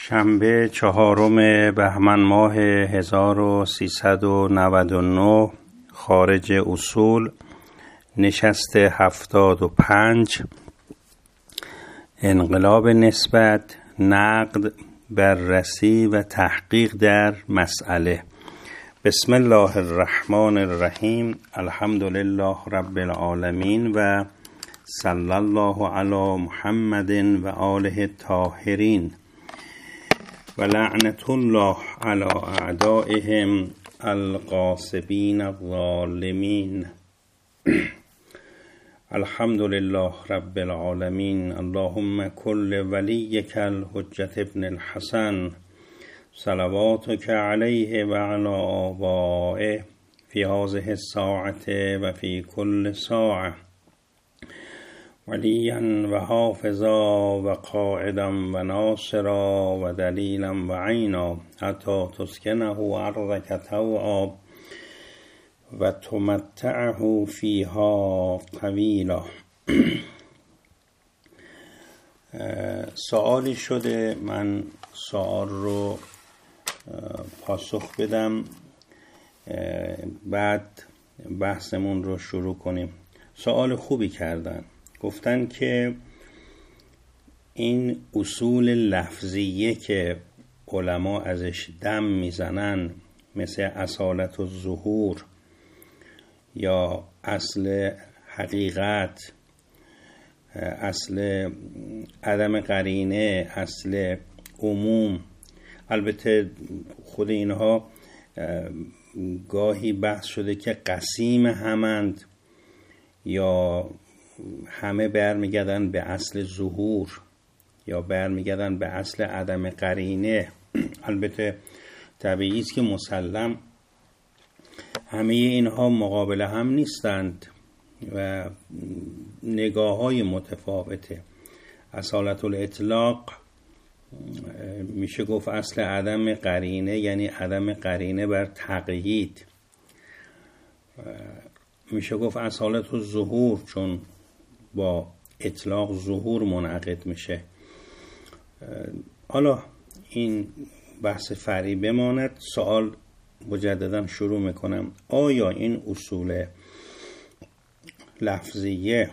شنبه 4 بهمن ماه 1399 خارج اصول نشست 75 انقلاب نسبت، نقد، بررسی و تحقیق در مسئله. بسم الله الرحمن الرحیم. الحمد لله رب العالمین و صلی الله علی محمد و آله الطاهرین و لعنت الله علی اعدائهم الغاصبین الظالمین. الحمد لله رب العالمین. اللهم کل ولیک الحجة ابن الحسن صلواتک علیه و علی آبائه فی هذه الساعة و فی کل ساعة ولیا و حافظا و قائدا و ناصرا و دلیلا و عینا حتی تسکنه ارضک طوعا و تمتعه فیها طویلا. سوالی شده، من سوال رو پاسخ بدم، بعد بحثمون رو شروع کنیم. سوال خوبی کردن، گفتن که این اصول لفظیه که علما ازش دم میزنن، مثل اصالت الظهور یا اصل حقیقت، اصل عدم قرینه، اصل عموم، البته خود اینها گاهی بحث شده که قسیم همند یا همه برمیگردن به اصل ظهور یا برمیگردن به اصل عدم قرینه. البته طبیعی است که مسلم همه اینها مقابل هم نیستند و نگاه‌های متفاوته. اصالت الاطلاق میشه گفت اصل عدم قرینه، یعنی عدم قرینه بر تقیید. میشه گفت اصالت الظهور، چون با اطلاق ظهور منعقد میشه. حالا این بحث فرعی بماند. سوال مجددا شروع میکنم. آیا این اصول لفظیه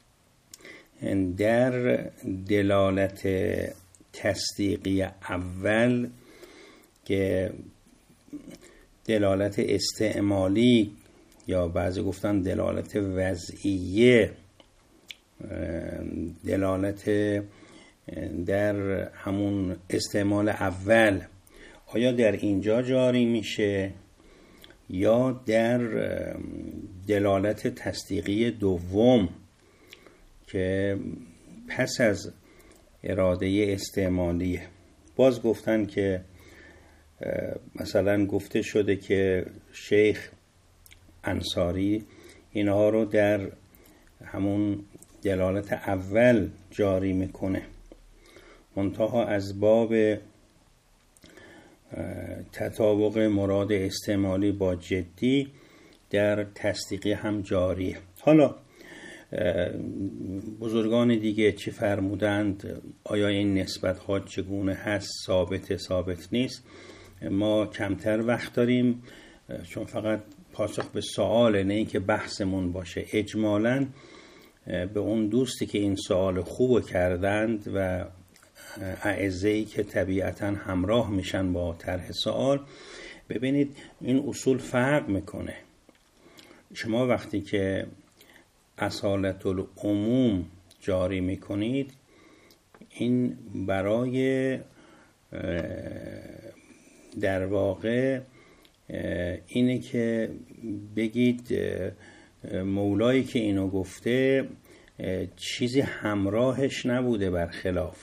در دلالت تصدیقی اول که دلالت استعمالی یا بعضی گفتن دلالت وضعیه، دلالت در همون استعمال اول، آیا در اینجا جاری میشه یا در دلالت تصدیقی دوم که پس از اراده استعمالیه؟ باز گفتن که مثلا گفته شده که شیخ انصاری اینها رو در همون دلالت اول جاری میکنه، منتها از باب تطابق مراد استعمالی با جدی در تصدیقی هم جاریه. حالا بزرگان دیگه چی فرمودند؟ آیا این نسبت ها چگونه هست؟ ثابت نیست؟ ما کمتر وقت داریم، چون فقط پاسخ به سواله، نه اینکه بحثمون باشه. اجمالاً به اون دوستی که این سوال خوبو کردند و اعزه‌ای که طبیعتاً همراه میشن با طرح سوال، ببینید این اصول فرق میکنه. شما وقتی که اصالت العموم جاری میکنید، این برای در واقع اینه که بگید مولایی که اینو گفته چیزی همراهش نبوده برخلاف.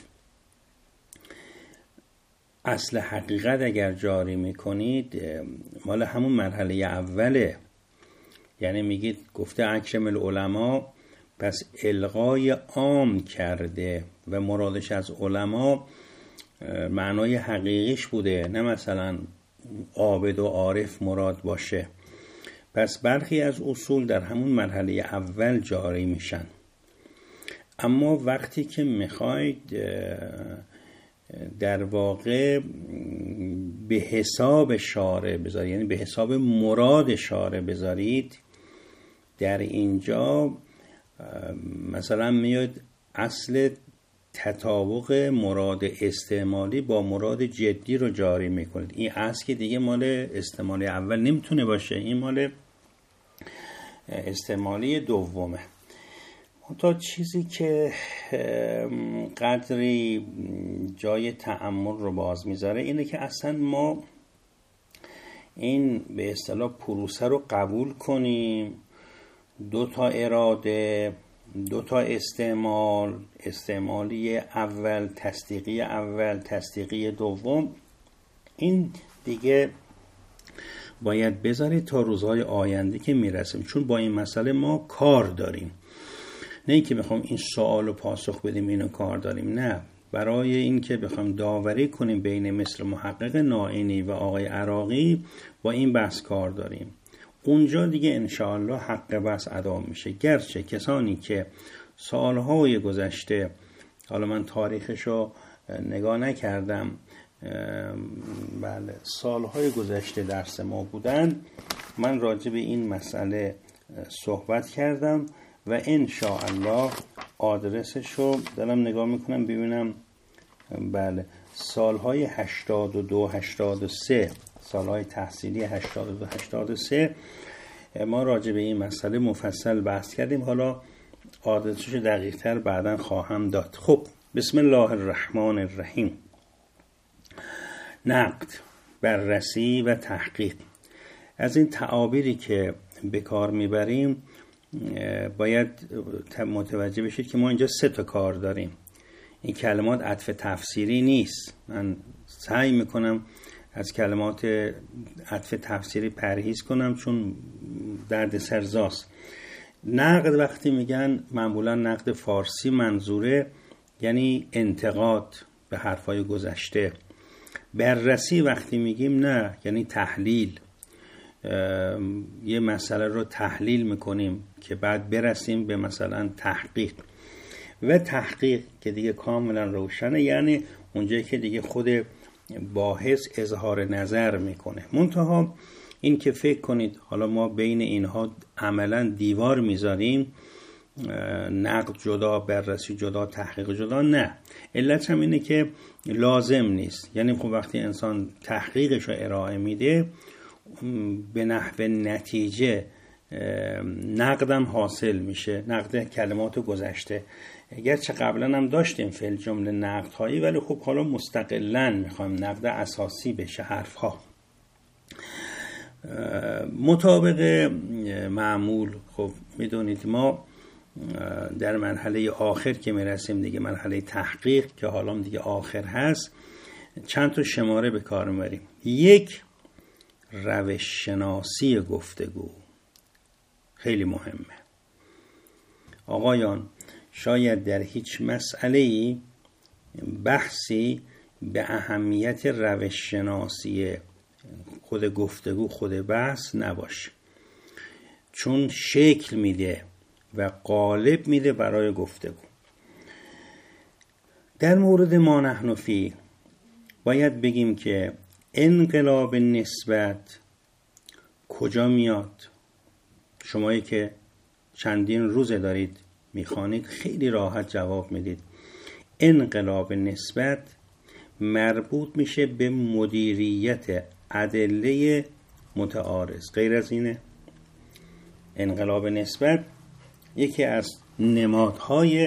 اصل حقیقت اگر جاری میکنید مال همون مرحله اوله، یعنی میگید گفته اکرم العلماء، پس الغای عام کرده و مرادش از علما معنای حقیقیش بوده، نه مثلا عابد و عارف مراد باشه. پس برخی از اصول در همون مرحله اول جاری میشن. اما وقتی که میخواید در واقع به حساب شارع بذارید، یعنی به حساب مراد شارع بذارید، در اینجا مثلا میاد اصل تطابق مراد استعمالی با مراد جدی رو جاری میکنید. این اصل که دیگه مال استعمالی اول نمیتونه باشه، این مال استعمالی دومه. تا چیزی که قدری جای تأمل رو باز میذاره اینه که اصلا ما این به اصطلاح پروسه رو قبول کنیم، 2 تا اراده، 2 تا استعمالی اول، تصدیقی دوم، این دیگه باید بذارید تا روزهای آینده که میرسیم، چون با این مسئله ما کار داریم. نه اینکه بخوام این سوال رو پاسخ بدیم اینو کار داریم، نه، برای اینکه بخوام داوری کنیم بین مثل محقق نائینی و آقای عراقی با این بحث کار داریم. اونجا دیگه انشاءالله حق بحث ادا میشه. گرچه کسانی که سالهای گذشته، حالا من تاریخشو نگاه نکردم، بله سالهای گذشته درس ما بودن، من راجع به این مسئله صحبت کردم و انشاءالله آدرسشو دارم نگاه میکنم ببینم، بله سالهای 82-83، سالهای تحصیلی 82-83 ما راجع به این مسئله مفصل بحث کردیم. حالا آدرسشو دقیق تر بعداً خواهم داد. خب بسم الله الرحمن الرحیم. نقد، بررسی و تحقیق. از این تعابیری که به کار میبریم باید متوجه بشید که ما اینجا 3 تا کار داریم. این کلمات عطف تفسیری نیست، من سعی میکنم از کلمات عطف تفسیری پرهیز کنم چون درد سرزاست. نقد وقتی میگن معمولا نقد فارسی منظوره یعنی انتقاد به حرفای گذشته. بررسی وقتی میگیم نه یعنی تحلیل، یه مسئله رو تحلیل میکنیم که بعد برسیم به مثلا تحقیق. و تحقیق که دیگه کاملا روشنه، یعنی اونجایی که دیگه خود باحث اظهار نظر میکنه. منتها این که فکر کنید حالا ما بین اینها عملا دیوار میذاریم، نقد جدا، بررسی جدا، تحقیق جدا، نه. علت هم اینه که لازم نیست. یعنی خب وقتی انسان تحقیقش رو ارائه میده به نحو نتیجه نقدم حاصل میشه، نقد کلمات گذشته. گرچه قبلا هم داشتیم فی الجمله نقدهایی، ولی خب حالا مستقلاً میخوایم نقد اساسی بشه حرفها. مطابق معمول خب میدونید ما در مرحله آخر که میرسیم دیگه، مرحله تحقیق که حالا دیگه آخر هست، چند تا شماره به کار میبریم. 1 روش شناسی گفتگو، خیلی مهمه. آقایان شاید در هیچ مسئله‌ای بحثی به اهمیت روش شناسی خود گفتگو، خود بحث نباشه، چون شکل میده و قالب میده برای گفتگو. در مورد ما نحن فی باید بگیم که انقلاب نسبت کجا میاد؟ شمایی که چندین روزه دارید میخوانید خیلی راحت جواب میدید. انقلاب نسبت مربوط میشه به مدیریت ادله متعارض. غیر از اینه؟ انقلاب نسبت یکی از نمادهای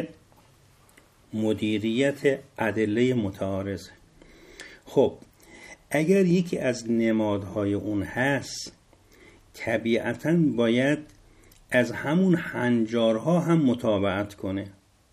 مدیریت ادله متعارض. خب اگر یکی از نمادهای اون هست، طبیعتاً باید از همون هنجارها هم متابعت کنه.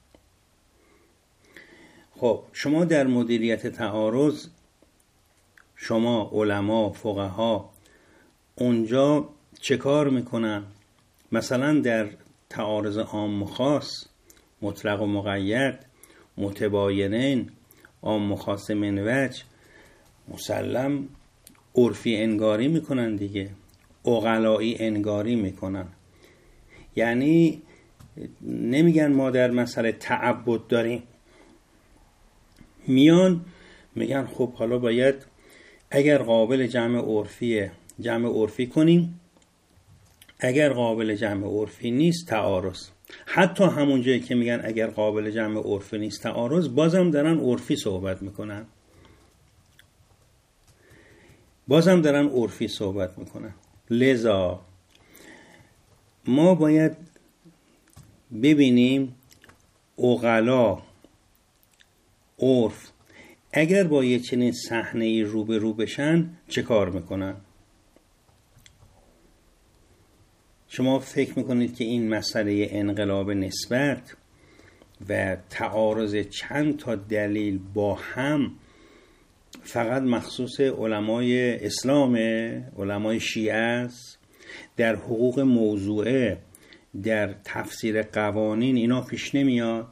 خب شما در مدیریت تعارض، شما علما، فقها اونجا چه کار میکنن؟ مثلا در تعارض عام و خاص، مطلق و مقید، متباینین، عام و خاص من وجه، مسلم عرفی انگاری میکنن دیگه، عقلایی انگاری میکنن. یعنی نمیگن ما در مسئله تعبد داریم، میان میگن خب حالا باید اگر قابل جمع عرفیه جمع عرفی کنیم، اگر قابل جمع عرفی نیست تعارض. حتی همون جایی که میگن اگر قابل جمع عرفی نیست تعارض، بازم دارن عرفی صحبت میکنن، لذا ما باید ببینیم عقلا، عرف اگر با یه چنین صحنه‌ای روبرو بشن چه کار میکنن. شما فکر میکنید که این مسئله انقلاب نسبت و تعارض چند تا دلیل با هم فقط مخصوص علمای اسلام، علمای شیعه است؟ در حقوق موضوعه، در تفسیر قوانین اینا پیش نمیاد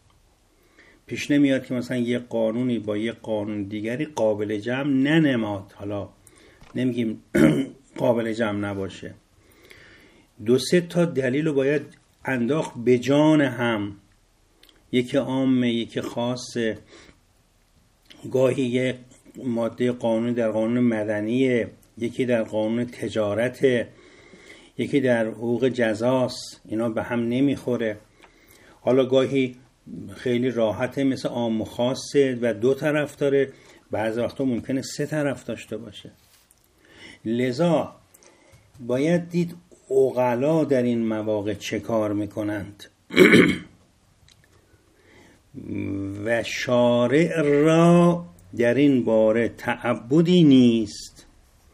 که مثلا یه قانونی با یه قانون دیگری قابل جمع ننماد. حالا نمیگیم قابل جمع نباشه، 2-3 تا دلیل رو باید انداخت به جان هم، یکی عامه یکی خاصه، گاهی یه ماده قانونی در قانون مدنیه، یکی در قانون تجارته، یکی در حقوق جزاست، اینا به هم نمیخوره. حالا گاهی خیلی راحته مثل عام و خاصه و 2 طرف داره، بعضی وقتا ممکنه 3 طرف داشته باشه. لذا باید دید عقلا در این مواقع چه کار میکنند و شارع را در این باره تعبدی نیست.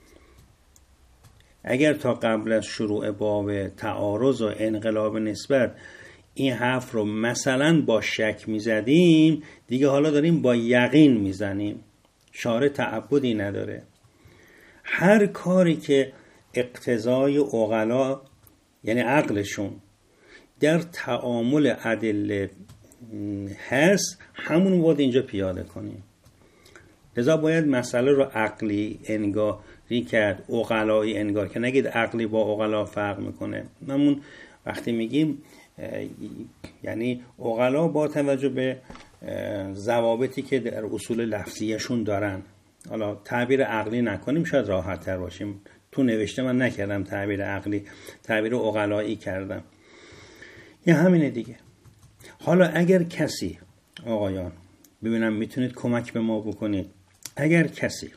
اگر تا قبل از شروع باب تعارض و انقلاب نسبت این حرف رو مثلا با شک میزدیم، دیگه حالا داریم با یقین میزنیم. شارع تعبدی نداره. هر کاری که اقتضای عقلا یعنی عقلشون در تعامل ادله هست، همون باید اینجا پیاده کنیم. لذا باید مسئله رو عقلی انگاری کرد، عقلایی انگار، که نگید عقلی با عقلا فرق میکنه. همون وقتی میگیم یعنی عقلا با توجه به ضوابطی که در اصول لفظیشون دارن. حالا تعبیر عقلی نکنیم شاید راحت تر باشیم. تو نوشته من نکردم تعبیر عقلی، تعبیر عقلایی کردم. یه همینه دیگه. حالا اگر کسی، آقایان ببینم میتونید کمک به ما بکنید، اگر کسی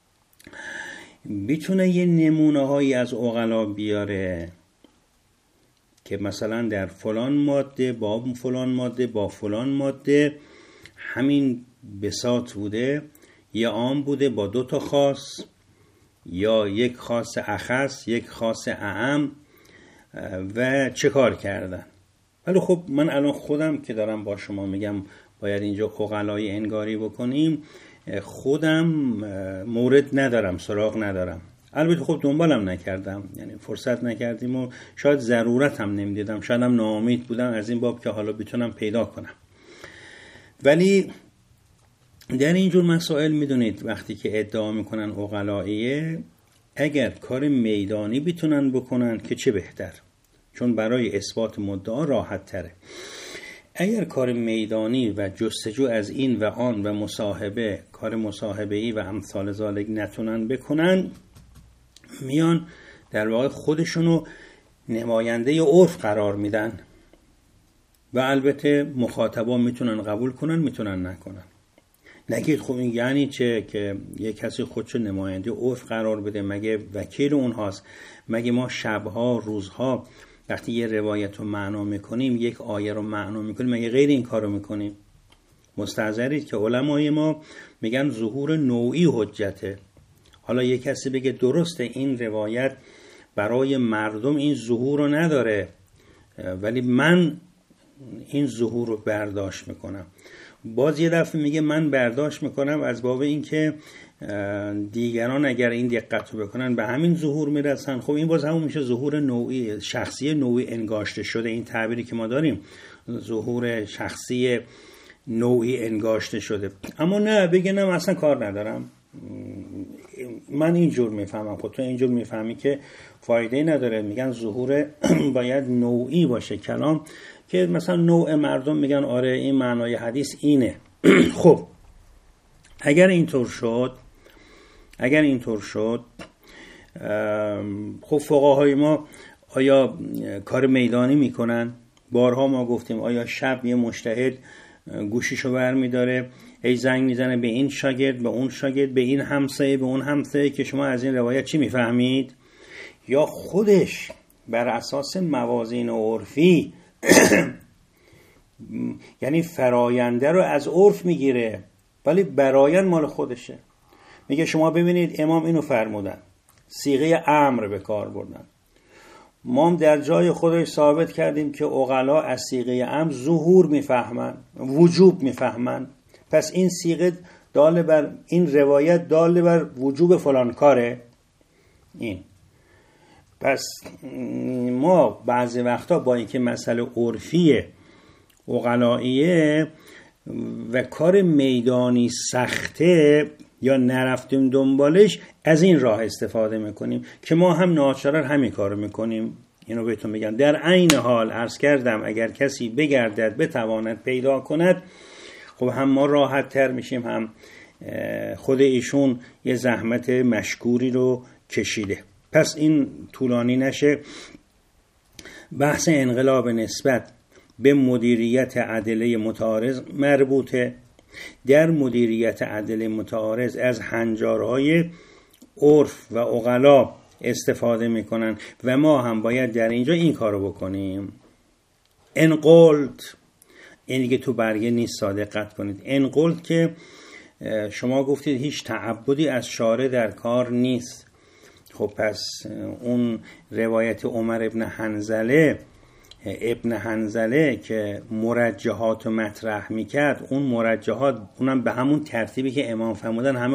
میتونه یه نمونه هایی از عقلا بیاره که مثلا در فلان ماده با فلان ماده با فلان ماده همین بساط بوده، یه عام بوده با 2 تا خاص، یا یک خاص اخص یک خاص اعم، و چه کار کردن. ولی خب من الان خودم که دارم با شما میگم باید اینجا عقلای انگاری بکنیم، خودم مورد ندارم، سراغ ندارم. البته خب دنبالم نکردم، یعنی فرصت نکردیم و شاید ضرورت هم نمیدیدم، شاید هم ناامید بودم از این باب که حالا بتونم پیدا کنم. ولی در اینجور مسائل میدونید وقتی که ادعا میکنن عقلاییه، اگر کار میدانی بتونن بکنن که چه بهتر، چون برای اثبات مدعا راحت تره. اگر کار میدانی و جستجو از این و آن و مصاحبه، کار مصاحبه‌ای و امثال ذالک نتونن بکنن، میان در واقع خودشونو نماینده عرف قرار میدن و البته مخاطبا میتونن قبول کنن میتونن نکنن. نگید خب این یعنی چه که یک کسی خودشو نماینده عرف قرار بده؟ مگه وکیل اونهاست؟ مگه ما شبها روزها وقتی یه روایت رو معنا میکنیم، یک آیه رو معنا میکنیم، مگه غیر این کار رو میکنیم؟ مستحضرید که علمای ما میگن ظهور نوعی حجته. حالا یک کسی بگه درسته این روایت برای مردم این ظهور رو نداره، ولی من این ظهور رو برداشت میکنم. باز یه دفعه میگه من برداشت میکنم از باب این که دیگران اگر این دقت رو بکنن به همین ظهور میرسن. خب این باز همون میشه ظهور نوعی، شخصی نوعی انگاشته شده. این تعبیری که ما داریم ظهور شخصی نوعی انگاشته شده. اما نه بگه نه اصلا کار ندارم، من اینجور میفهمم، خود تو اینجور میفهمی که فایده نداره. میگن ظهور باید نوعی باشه کلام، که مثلا نوع مردم میگن آره این معنای حدیث اینه. خب اگر اینطور شد خب فقهای ما آیا کار میدانی میکنن؟ بارها ما گفتیم آیا شب یه مجتهد گوشیشو برمیداره ای زنگ میزنه به این شاگرد، به اون شاگرد، به این همسایه، به اون همسایه که شما از این روایت چی میفهمید؟ یا خودش بر اساس موازین عرفی یعنی فراینده رو از عرف میگیره ولی برایند مال خودشه. میگه شما ببینید امام اینو فرمودن، صیغه امر به کار بردن. ما هم در جای خودش ثابت کردیم که عقلا از صیغه امر ظهور میفهمن، وجوب میفهمن. پس این صیغه دال بر این روایت دال بر وجوب فلان کاره. این پس ما بعضی وقتا با اینکه مسئله عرفیه عقلاییه و کار میدانی سخته یا نرفتیم دنبالش، از این راه استفاده میکنیم که ما هم ناچارن همین کارو میکنیم. اینو بهتون میگم. در عین حال عرض کردم اگر کسی بگردد بتواند پیدا کند، خب هم ما راحت تر میشیم، هم خود ایشون یه زحمت مشکوری رو کشیده. پس این طولانی نشه. بحث انقلاب نسبت به مدیریت ادله متعارض مربوطه. در مدیریت ادله متعارض از هنجارهای عرف و عقلا استفاده میکنن و ما هم باید در اینجا این کارو بکنیم. انقلت این دیگه تو برگه نیست، دقت کنید. انقلت که شما گفتید هیچ تعبدی از شارع در کار نیست. خب پس اون روایت عمر ابن حنظله که مرجحات مطرح میکرد، اون مرجحات اونم به همون ترتیبی که امام فرمودن همه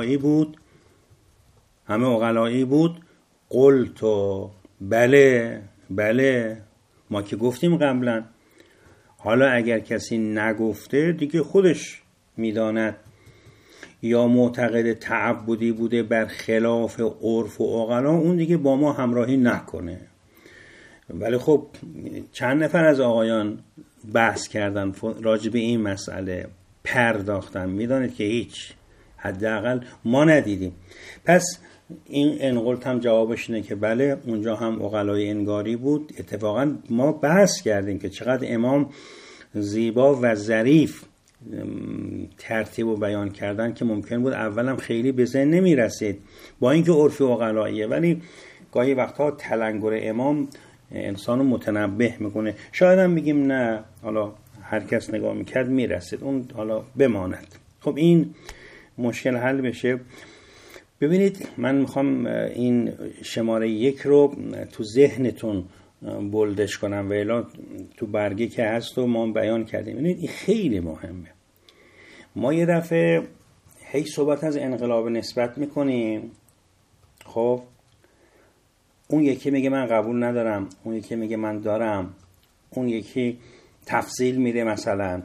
عقلایی بود. قلتو بله ما که گفتیم قبلا. حالا اگر کسی نگفته دیگه خودش میداند یا معتقد تعبدی بوده بر خلاف عرف و عقلا، اون دیگه با ما همراهی نکنه. ولی خب چند نفر از آقایان بحث کردن راجع به این مسئله، پرداختن، میدانید که هیچ، حداقل ما ندیدیم. پس این انقلت هم جوابش اینه که بله اونجا هم عقلای انگاری بود. اتفاقا ما بحث کردیم که چقدر امام زیبا و ظریف ترتیب و بیان کردن که ممکن بود اولم خیلی به ذهن نمی رسید با اینکه عرفی عقلاییه، ولی گاهی وقتها تلنگر امام انسانو متنبه میکنه. شاید هم بگیم نه، حالا هر کس نگاه میکرد میرسید، اون حالا بماند. خب این مشکل حل بشه. ببینید من میخوام این شماره 1 رو تو ذهنتون بولدش کنم و الا تو برگه که هست و ما بیان کردیم. ببینید این خیلی مهمه. ما یه دفعه هی صحبت از انقلاب نسبت میکنیم، خب اون یکی میگه من قبول ندارم، اون یکی میگه من دارم، اون یکی تفصیل میده مثلا،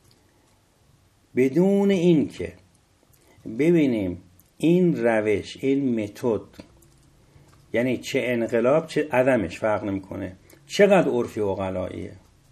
بدون این که ببینیم این روش، این متد یعنی چه انقلاب چه عدمش فرق نمیکنه، چقدر عرفی و عقلاییه.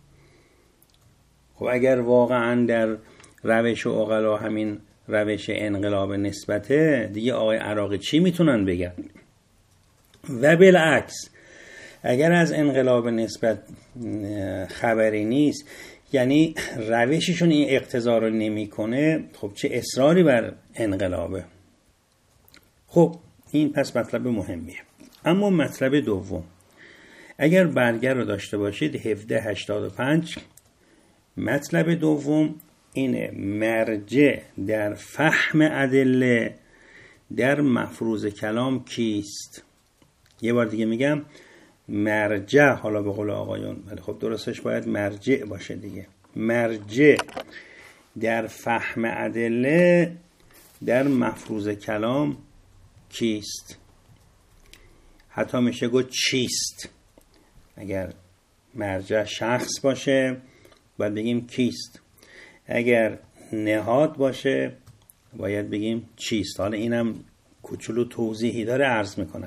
خب اگر واقعا در روش و عقلا همین روش انقلاب نسبته، دیگه آقای عراقی چی میتونن بگن؟ و بالعکس اگر از انقلاب نسبت خبری نیست، یعنی روششون این اقتضا رو نمیکنه، خب چه اصراری بر انقلابه. خب این پس مطلب مهمیه. اما مطلب دوم، اگر برگه رو داشته باشید 1785، مطلب دوم اینه: مرجع در فهم ادله در مفروض کلام کیست؟ یه بار دیگه میگم، مرجع، حالا به قول آقایون، ولی خب درستش باید مرجع باشه دیگه. مرجع در فهم ادله در مفروض کلام کیست؟ حتی میشه گفت چیست. اگر مرجع شخص باشه باید بگیم کیست، اگر نهاد باشه باید بگیم چیست. حالا اینم کوچولو توضیحی داره، عرض میکنم.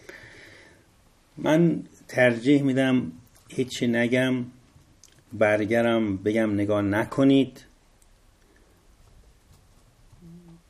من ترجیح میدم هیچی نگم، برگرم بگم نگاه نکنید،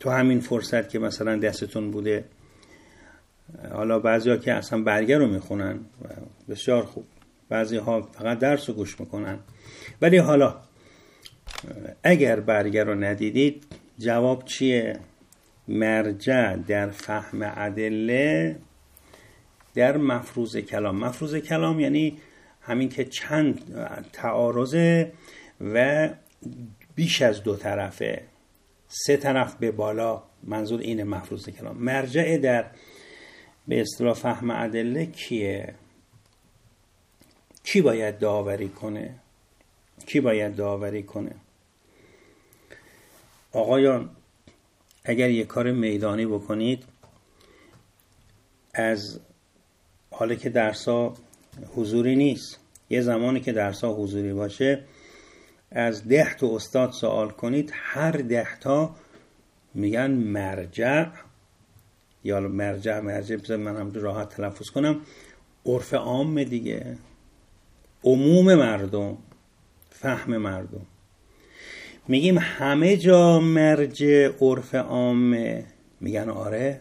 تو همین فرصت که مثلا دستتون بوده، حالا بعضیا که اصلا برگه رو میخونن بسیار خوب، بعضی ها فقط درس رو گوش میکنن، ولی حالا اگر برگه رو ندیدید جواب چیه؟ مرجع در فهم ادله در مفروض کلام. مفروض کلام یعنی همین که چند تعارضه و بیش از دو طرفه، سه طرف به بالا، منظور اینه مفروض کلام. مرجع در به اصطلاح فهم ادله کیه؟ کی باید داوری کنه؟ کی باید داوری کنه؟ آقایان اگر یک کار میدانی بکنید، از حالا که درسا حضوری نیست، یه زمانی که درسا حضوری باشه، از 10 تا استاد سوال کنید، هر 10 تا میگن مرجع، یا مرجع بذار من هم راحت تلفظ کنم، عرف عام دیگه، عموم مردم، فهم مردم. میگیم همه جا مرجع عرف عامه، میگن آره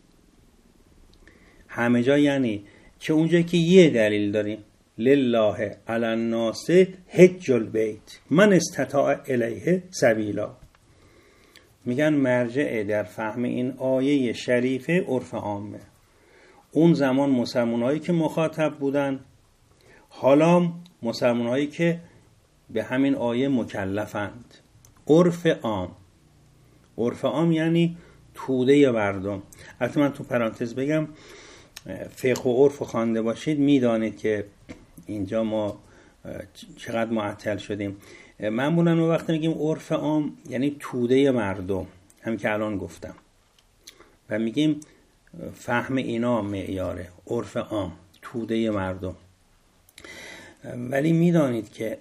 همه جا، یعنی که اونجا که یه دلیل داریم، لله علی الناس حج البیت من استطاع الیه سبیلا، میگن مرجع در فهم این آیه شریفه عرف عامه. اون زمان مسلمان‌هایی که مخاطب بودن، حالا مسلمان‌هایی که به همین آیه مکلفند. عرف عام، عرف عام یعنی توده مردم. البته من تو پرانتز بگم، فقه و عرف خوانده باشید میدانید که اینجا ما چقدر معطل شدیم. معمولا ما وقتی میگیم عرف عام یعنی توده مردم، هم که الان گفتم، و میگیم فهم اینا معیاره، عرف عام، توده مردم. ولی میدانید که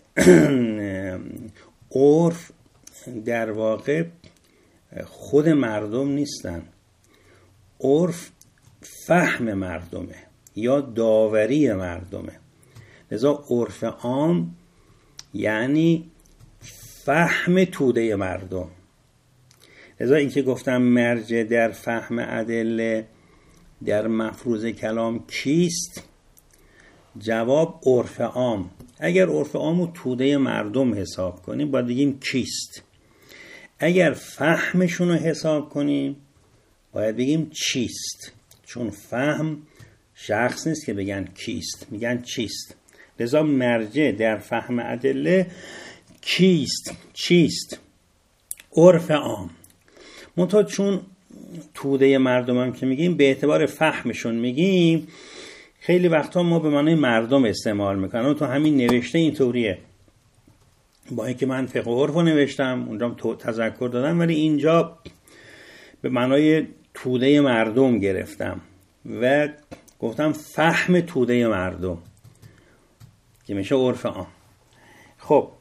عرف در واقع خود مردم نیستن، عرف فهم مردمه یا داوری مردمه. لذا عرف عام یعنی فهم توده مردم. لذا این که گفتم مرجع در فهم ادله در مفروض کلام کیست؟ جواب عرف عام. اگر عرف عام رو توده مردم حساب کنیم باید بگیم کیست. اگر فهمشون رو حساب کنیم باید بگیم چیست، چون فهم شخص نیست که بگن کیست، میگن چیست. لذا مرجع در فهم ادله کیست، چیست؟ عرف عام. منتها چون توده مردم هم که میگیم به اعتبار فهمشون میگیم، خیلی وقتا ما به معنای مردم استعمال میکنم. تو همین نوشته اینطوریه، با اینکه من فقه و عرف رو نوشتم اونجا تذکر دادم، ولی اینجا به معنای توده مردم گرفتم و گفتم فهم توده مردم که میشه عرف عام. خب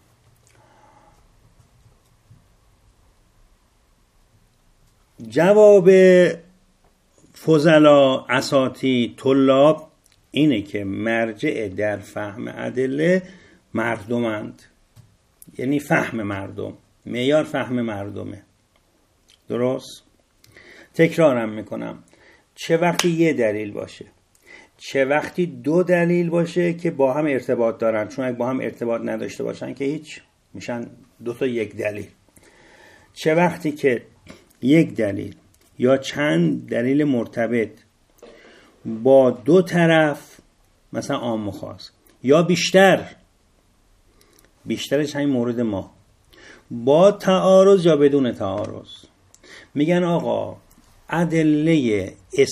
جواب فضلا، اساتید، طلاب اینه که مرجع در فهم ادله مردمند، یعنی فهم مردم، معیار فهم مردمه. درست؟ تکرارم میکنم، چه وقتی یه دلیل باشه، چه وقتی دو دلیل باشه که با هم ارتباط دارن، چون اگه با هم ارتباط نداشته باشن که هیچ، میشن دو تا یک دلیل. چه وقتی که یک دلیل یا چند دلیل مرتبط با دو طرف، مثلا عام و خاص، یا بیشترش همین مورد ما، با تعارض یا بدون تعارض، میگن آقا ادله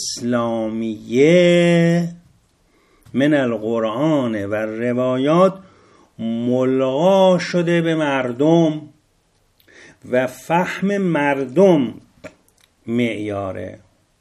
اسلامیه من القرآن و روایات ملغا شده به مردم و فهم مردم معیاره.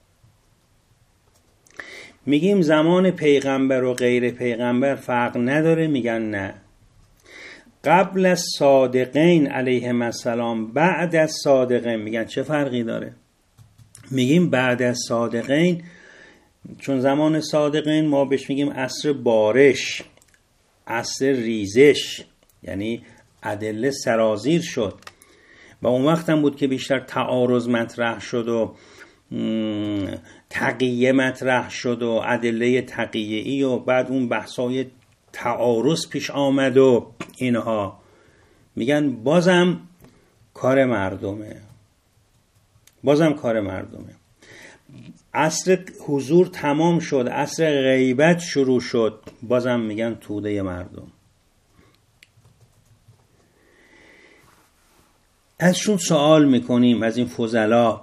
میگیم زمان پیغمبر و غیر پیغمبر فرق نداره، میگن نه. قبل از صادقین علیهم السلام، بعد از صادقین، میگن چه فرقی داره؟ میگیم بعد از صادقین، چون زمان صادقین ما بهش میگیم عصر بارش، عصر ریزش، یعنی ادله سرازیر شد. و اون وقت هم بود که بیشتر تعارض مطرح شد و تقیه مطرح شد و ادله تقیه‌ای و بعد اون بحثای تعارض پیش آمد و اینها. میگن بازم کار مردمه، بازم کار مردمه. عصر حضور تمام شد، عصر غیبت شروع شد، بازم میگن توده مردم. ازشون سوال میکنیم، از این فضلا.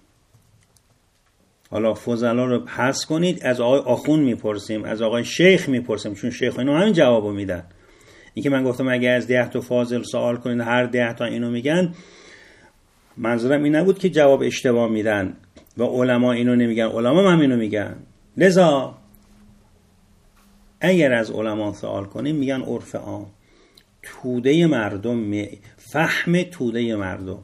حالا فضلا رو حذف کنید، از آقای آخوند میپرسیم، از آقای شیخ میپرسیم، چون شیخ اینو همین جوابو میدن. این که من گفتم اگه از 10 تا فاضل سوال کنید هر 10 تا اینو میگن، منظورم این نبود که جواب اشتباه میدن و علما اینو نمیگن، علما هم اینو میگن. لذا اگر از علما سوال کنیم میگن عرف عام، توده مردم، فهم توده مردم،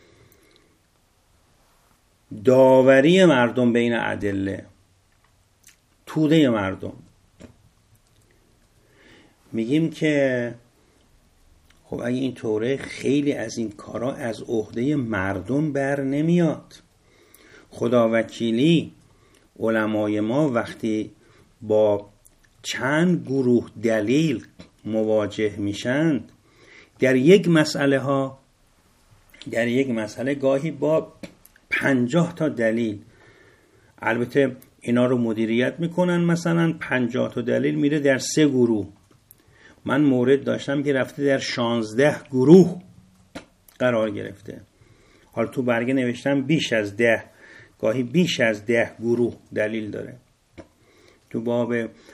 داوری مردم بین ادله، توده مردم. میگیم که خب اگه این طوره خیلی از این کارا از عهده مردم بر نمیاد. خدا وکیلی علمای ما وقتی با چند گروه دلیل مواجه میشن در یک مسئله گاهی با 50 تا دلیل، البته اینا رو مدیریت میکنن، مثلا 50 تا دلیل میره در 3 گروه. من مورد داشتم که رفته در 16 گروه قرار گرفته. حالا تو برگه نوشتم بیش از 10، گاهی بیش از 10 گروه دلیل داره. تو باب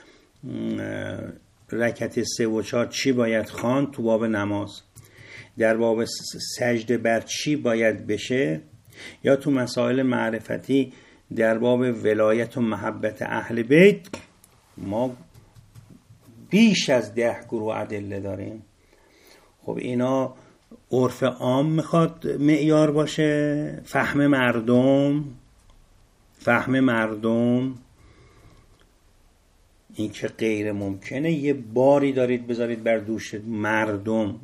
رکعت 3 و 4 چی باید خواند تو باب نماز، در باب سجده بر چی باید بشه، یا تو مسائل معرفتی در باب ولایت و محبت اهل بیت ما بیش از 10 گروه ادله داریم. خب اینا عرف عام میخواد معیار باشه، فهم مردم این که غیر ممکنه یه باری دارید بذارید بر دوش مردم.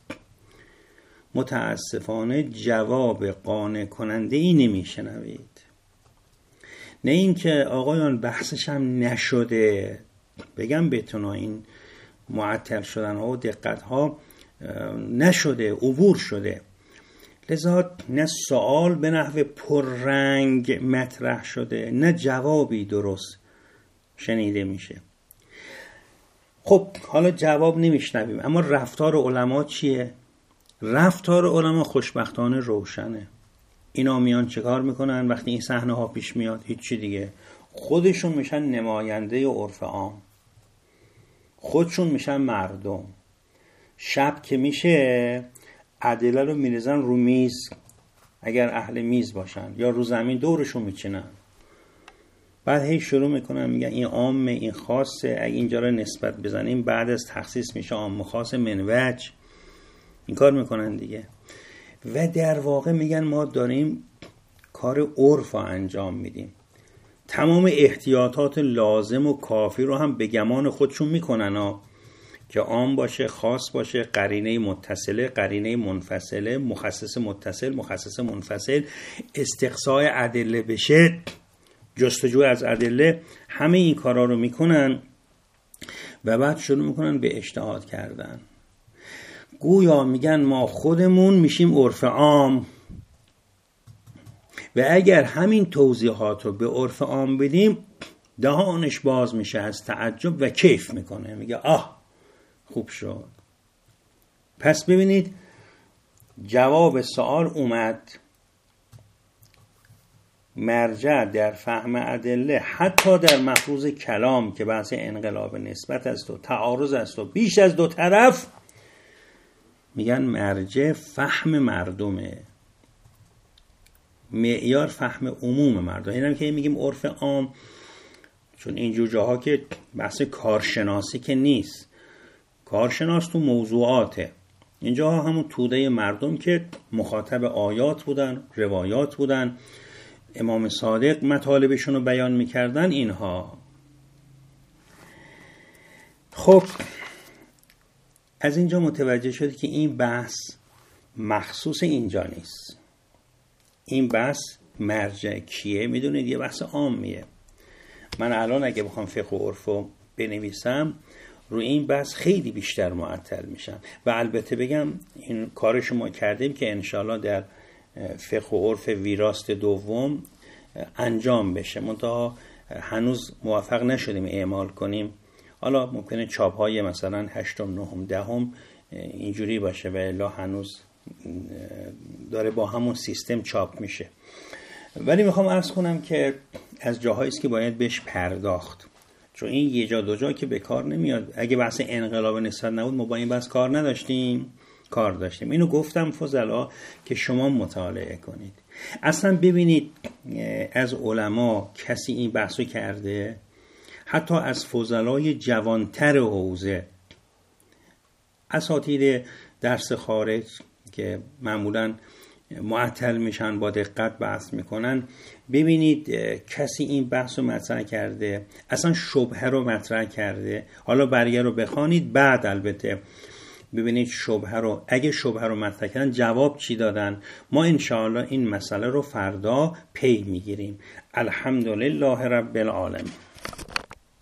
متاسفانه جواب قانع کننده ای نمیشنوید. نه این که آقایان بحثش هم نشده، بگم بهتون این معطل شدن ها و دقت ها نشده، عبور شده. لذا نه سوال به نحو پررنگ مطرح شده، نه جوابی درست شنیده میشه. خب حالا جواب نمیشنویم، اما رفتار علما چیه؟ رفتار علما خوشبختانه روشنه. اینا میان چه کار میکنن وقتی این صحنه ها پیش میاد؟ هیچی دیگه، خودشون میشن نماینده عرف عام، خودشون میشن مردم. شب که میشه ادله رو میریزن رو میز، اگر اهل میز باشن، یا رو زمین دورشون میچینن. بعد هی شروع میکنن میگن این عامه، این خاصه، اگه اینجا رو نسبت بزنیم بعد از تخصیص میشه عام خاص منوج. این کار میکنن دیگه. و در واقع میگن ما داریم کار عرف رو انجام میدیم. تمام احتیاطات لازم و کافی رو هم به گمان خودشون میکنن که عام باشه، خاص باشه، قرینه متصله، قرینه منفصله، مخصص متصل، مخصص منفصل، استقصای ادله بشه، جستجو از ادله. همه این کارا رو میکنن و بعد شروع میکنن به اجتهاد کردن. گویا میگن ما خودمون میشیم عرف عام و اگر همین توضیحات رو به عرف عام بدیم دهانش باز میشه از تعجب و کیف میکنه، میگه آه خوب شد. پس ببینید جواب سوال اومد. مرجع در فهم ادله حتی در مفروض کلام که بحث انقلاب نسبت است و تعارض است و بیش از دو طرف، میگن مرجع فهم مردمه، معیار فهم عموم مردم. اینم که میگیم عرف عام، چون اینجور جاها که بحث کارشناسی که نیست، کارشناس تو موضوعاته، اینجا همون توده مردم که مخاطب آیات بودن، روایات بودن، امام صادق مطالبشون رو بیان میکردن اینها. خب از اینجا متوجه شد که این بحث مخصوص اینجا نیست. این بحث مرجع کیه؟ میدونید یه بحث عامیه. من الان اگه بخوام فقه و عرف رو بنویسم روی این بحث خیلی بیشتر معطل میشم و البته بگم این کارش ما کردیم که انشالله در فقه و عرف ویراست دوم انجام بشه، منتها هنوز موفق نشدیم اعمال کنیم. حالا ممکنه چاپ های مثلا 8م 9م 10م اینجوری باشه و الا هنوز داره با همون سیستم چاپ میشه. ولی میخوام عرض کنم که از جاهایی است که باید بهش پرداخت، چون این یه جا دو جا که به کار نمیاد. اگه بحث انقلاب نسبت نبود ما با این بحث کار نداشتیم، کار داشتیم. اینو گفتم فضلا که شما مطالعه کنید. اصلا ببینید از علما کسی این بحثو کرده؟ حتی از فضلای جوانتر حوزه، اساتید درس خارج که معمولاً معطل میشن با دقت بحث میکنن، ببینید کسی این بحث رو مطرح کرده، اصلا شبهه رو مطرح کرده. حالا برگه رو بخوانید بعد البته ببینید شبهه رو، اگه شبهه رو مطرح کردن جواب چی دادن. ما انشاءالله این مسئله رو فردا پی میگیریم. الحمدلله رب العالمین.